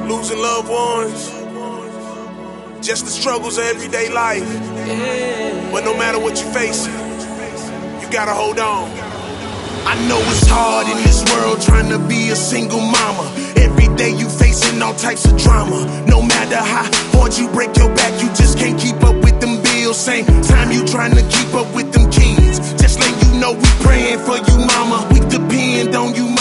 losing loved ones, just the struggles of everyday life. But no matter what you're facing, you gotta hold on. I know it's hard in this world trying to be a single mama. Every day you facing all types of drama. No matter how hard you break your back, you just can't keep up with them bills. Same time you trying to keep up with them kids. Just let you know we praying for you, mama. We depend on you,